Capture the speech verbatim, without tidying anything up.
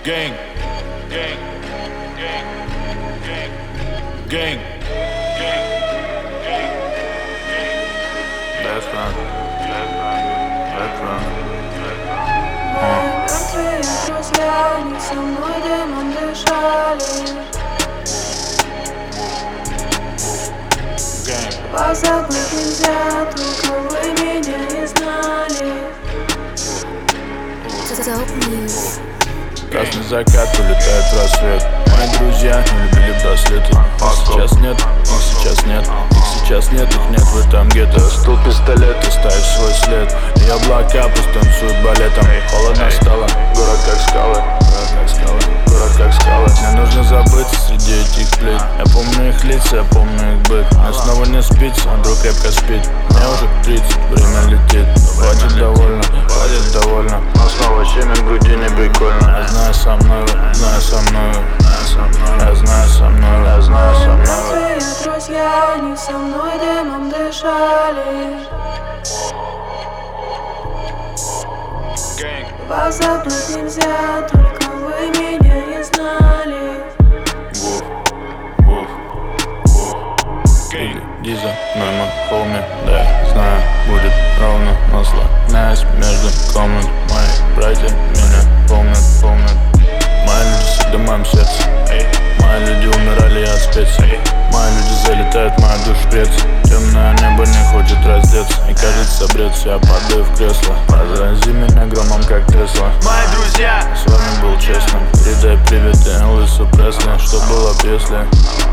Gang, gang, gang, gang, gang, gang, gang, gang. That's right, that's right, that's right. Мертвые друзья, они со мной дымом дышали. Вас забыть нельзя, только вы меня не знали. Красный закат, улетает рассвет. Мои друзья не любили браслеты. Их сейчас нет, их сейчас нет, их сейчас нет, их нет в этом гетто. Стул, пистолет, ты ставишь свой след. И облака пусть танцуют балетом. Холодно стало, город как скалы, город как скалы, город как скалы. Мне нужно забыться среди этих плит. Я помню их лица, я помню их быт. Мне снова не спится, а друг крепко спит. Мне уже тридцать, время летит. Хватит довольно, хватит довольно. Но снова семя в груди не прикольно. Я знаю со мной, знаю со мной, я знаю со мной, я знаю со мной. Мертвые друзья, они со мной дымом дышали. Вас забыть нельзя, только вы меня не знали. Иди за мной, мой хоми, да я знаю, будет ровно. Но слоняюсь между комнат. Мои братья меня помнят, помнят. Мои люди всегда в моем сердце. Мои люди умирали, я специи. Мои люди залетают в мою душу прец. Темное небо не хочет раздеться. И кажется бред, я падаю в кресло. Разрази меня громом, как Тесла. Мои друзья, с вами был честным. Передай привет Элвису Пресли. Что было б если